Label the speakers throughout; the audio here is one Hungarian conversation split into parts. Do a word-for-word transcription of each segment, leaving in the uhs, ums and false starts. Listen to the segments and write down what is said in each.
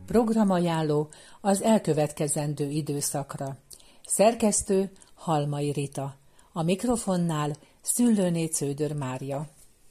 Speaker 1: Programajánló az elkövetkezendő időszakra. Szerkesztő Halmai Rita. A mikrofonnál Szüllőné Cződör Mária.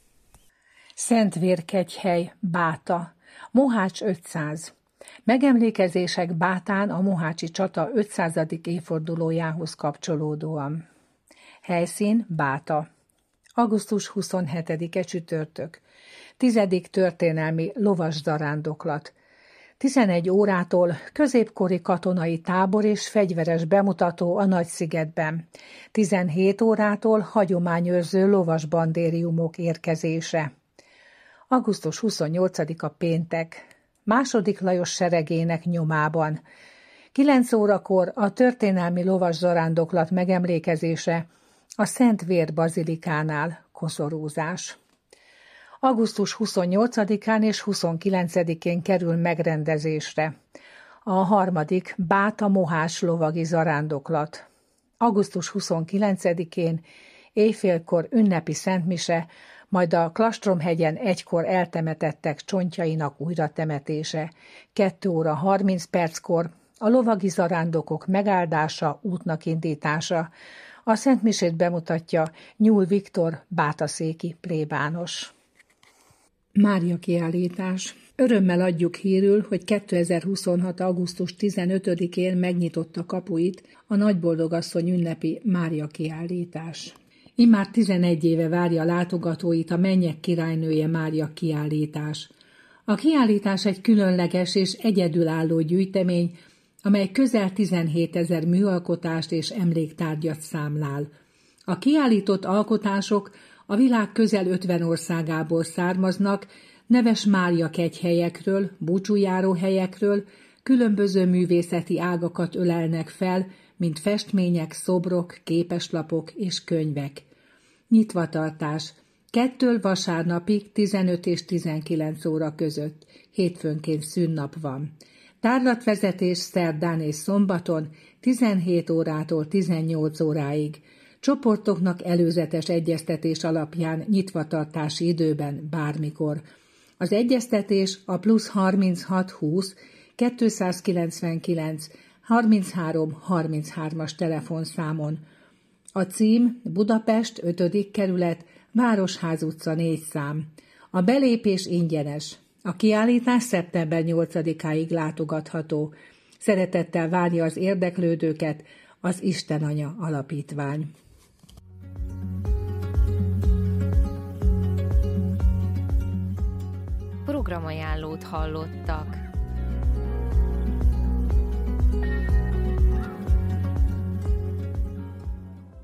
Speaker 1: Szentvérkegyhely, Báta. Mohács ötszáz. Megemlékezések Bátán a mohácsi csata ötszázadik évfordulójához kapcsolódóan. Helyszín Báta. augusztus huszonhetedike csütörtök. Tizedik történelmi lovaszarándoklat. tizenegy órától középkori katonai tábor és fegyveres bemutató a Nagyszigetben. tizenhét órától hagyományőrző lovasbandériumok érkezése. augusztus huszonnyolcadika péntek. Második Lajos seregének nyomában. kilenc órakor a történelmi lovaszarándoklat megemlékezése a Szent Vér bazilikánál, koszorúzás. augusztus huszonnyolcadikán és huszonkilencedikén kerül megrendezésre a harmadik Báta-Mohács lovagi zarándoklat. augusztus huszonkilencedikén éjfélkor ünnepi szentmise, majd a Klastromhegyen egykor eltemetettek csontjainak újratemetése, kettő óra harminc perckor a lovagi zarándokok megáldása, útnak indítása. A szentmisét bemutatja Nyúl Viktor, bátaszéki plébános. Mária kiállítás. Örömmel adjuk hírül, hogy kétezer-huszonhat. augusztus tizenötödikén megnyitotta kapuit a Nagyboldogasszony ünnepi Mária kiállítás. Immár tizenegy éve várja látogatóit a Mennyek királynője Mária kiállítás. A kiállítás egy különleges és egyedülálló gyűjtemény, amely közel tizenhétezer műalkotást és emléktárgyat számlál. A kiállított alkotások a világ közel ötven országából származnak, neves Mária kegyhelyekről, búcsújáróhelyekről, különböző művészeti ágakat ölelnek fel, mint festmények, szobrok, képeslapok és könyvek. Nyitvatartás. Kettől vasárnapig tizenöt és tizenkilenc óra között, hétfőnként szünnap van. Tárlatvezetés szerdán és szombaton tizenhét órától tizennyolc óráig. Csoportoknak előzetes egyeztetés alapján nyitvatartási időben bármikor. Az egyeztetés a plusz harminchat húsz kétszázkilencvenkilenc harminchárom harminchárom-as telefonszámon. A cím Budapest ötödik kerület, Városház utca négy szám. A belépés ingyenes. A kiállítás szeptember nyolcadikáig látogatható. Szeretettel várja az érdeklődőket az Istenanya Alapítvány.
Speaker 2: Programajánlót hallottak.